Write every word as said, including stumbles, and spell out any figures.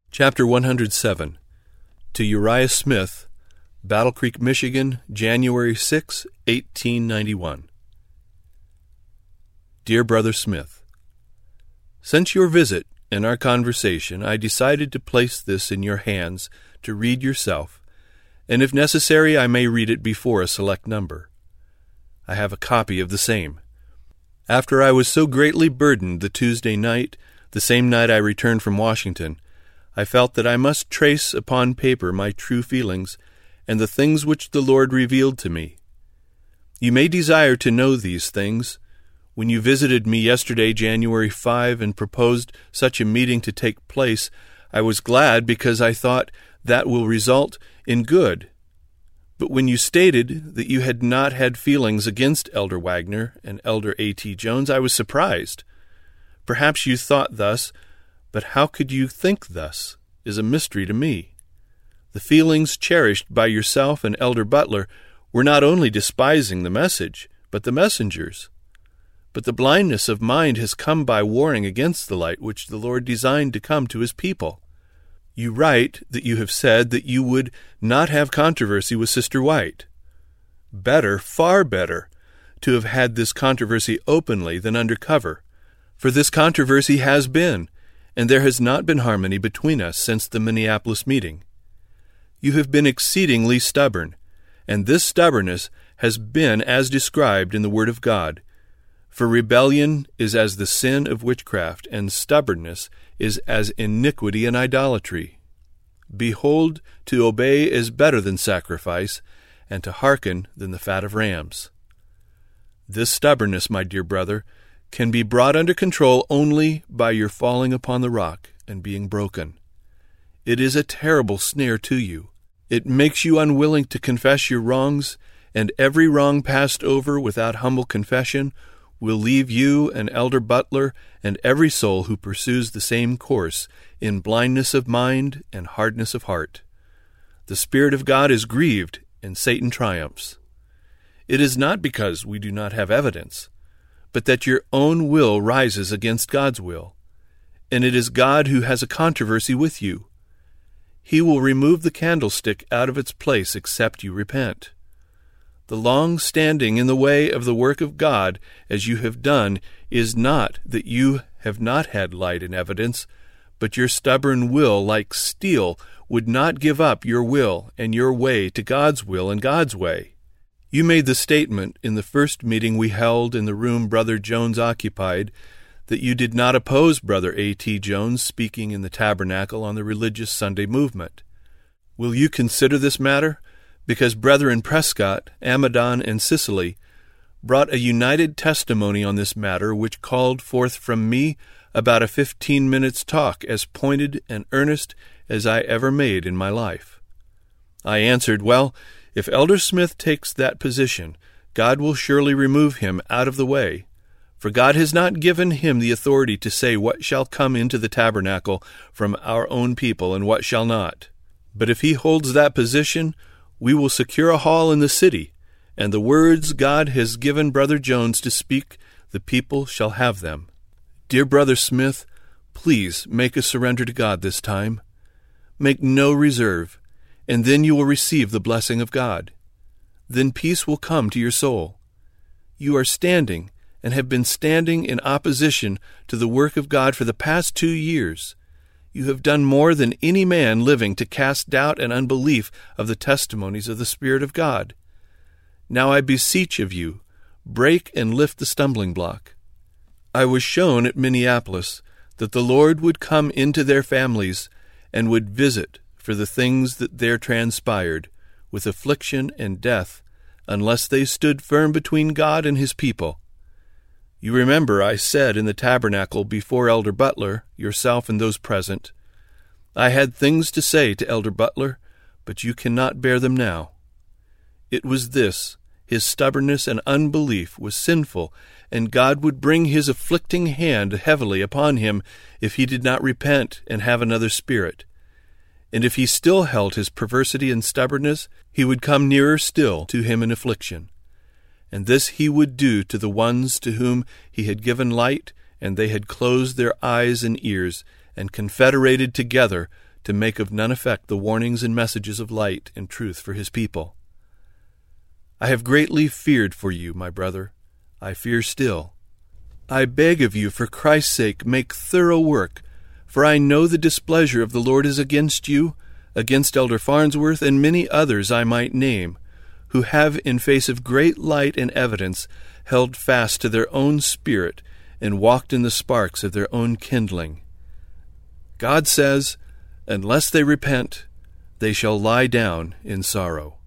Chapter one hundred seven. To Uriah Smith, Battle Creek, Michigan, January sixth, eighteen ninety-one. Dear Brother Smith, since your visit and our conversation, I decided to place this in your hands to read yourself, and if necessary I may read it before a select number. I have a copy of the same. After I was so greatly burdened the Tuesday night, the same night I returned from Washington, I felt that I must trace upon paper my true feelings and the things which the Lord revealed to me. You may desire to know these things. When you visited me yesterday, January fifth, and proposed such a meeting to take place, I was glad because I thought that will result in good. But when you stated that you had not had feelings against Elder Wagner and Elder A T Jones, I was surprised. Perhaps you thought thus, but how could you think thus is a mystery to me. The feelings cherished by yourself and Elder Butler were not only despising the message, but the messengers. But the blindness of mind has come by warring against the light which the Lord designed to come to his people. You write that you have said that you would not have controversy with Sister White. Better, far better, to have had this controversy openly than under cover, for this controversy has been, and there has not been harmony between us since the Minneapolis meeting. You have been exceedingly stubborn, and this stubbornness has been as described in the Word of God. For rebellion is as the sin of witchcraft, and stubbornness is as iniquity and idolatry. Behold, to obey is better than sacrifice, and to hearken than the fat of rams. This stubbornness, my dear brother, can be brought under control only by your falling upon the rock and being broken. It is a terrible snare to you. It makes you unwilling to confess your wrongs, and every wrong passed over without humble confession will leave you and Elder Butler and every soul who pursues the same course in blindness of mind and hardness of heart. The Spirit of God is grieved, and Satan triumphs. It is not because we do not have evidence, but that your own will rises against God's will, and it is God who has a controversy with you. He will remove the candlestick out of its place except you repent. The long standing in the way of the work of God, as you have done, is not that you have not had light and evidence, but your stubborn will, like steel, would not give up your will and your way to God's will and God's way. You made the statement in the first meeting we held in the room Brother Jones occupied that you did not oppose Brother A T Jones speaking in the tabernacle on the religious Sunday movement. Will you consider this matter? Because Brethren Prescott, Amadon, and Sicily brought a united testimony on this matter which called forth from me about a fifteen minutes talk as pointed and earnest as I ever made in my life. I answered, well, if Elder Smith takes that position, God will surely remove him out of the way, for God has not given him the authority to say what shall come into the tabernacle from our own people and what shall not. But if he holds that position, we will secure a hall in the city, and the words God has given Brother Jones to speak, the people shall have them. Dear Brother Smith, please make a surrender to God this time. Make no reserve, and then you will receive the blessing of God. Then peace will come to your soul. You are standing and have been standing in opposition to the work of God for the past two years. You have done more than any man living to cast doubt and unbelief of the testimonies of the Spirit of God. Now I beseech of you, break and lift the stumbling block. I was shown at Minneapolis that the Lord would come into their families and would visit for the things that there transpired, with affliction and death, unless they stood firm between God and his people. You remember I said in the tabernacle before Elder Butler, yourself and those present, I had things to say to Elder Butler, but you cannot bear them now. It was this, his stubbornness and unbelief was sinful, and God would bring his afflicting hand heavily upon him if he did not repent and have another spirit. And if he still held his perversity and stubbornness, he would come nearer still to him in affliction. And this he would do to the ones to whom he had given light, and they had closed their eyes and ears, and confederated together to make of none effect the warnings and messages of light and truth for his people. I have greatly feared for you, my brother. I fear still. I beg of you, for Christ's sake, make thorough work, for I know the displeasure of the Lord is against you, against Elder Farnsworth, and many others I might name, who have, in face of great light and evidence, held fast to their own spirit and walked in the sparks of their own kindling. God says, unless they repent, they shall lie down in sorrow.